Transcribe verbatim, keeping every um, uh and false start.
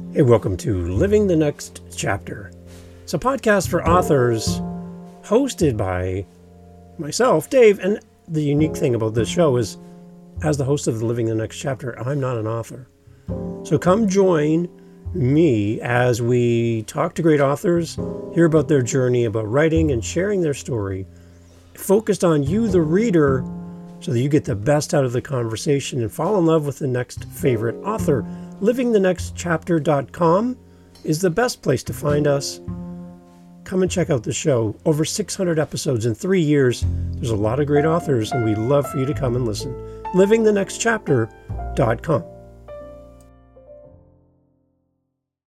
Hey, welcome to Living the Next Chapter. It's a podcast for authors hosted by myself, Dave, and the unique thing about this show is, as the host of the Living the Next Chapter, I'm not an author. So come join me as we talk to great authors, hear about their journey about writing and sharing their story, focused on you, the reader, so that you get the best out of the conversation and fall in love with the next favorite author. living the next chapter dot com is the best place to find us. Come and check out the show. Over six hundred episodes in three years. There's a lot of great authors, and we'd love for you to come and listen. living the next chapter dot com.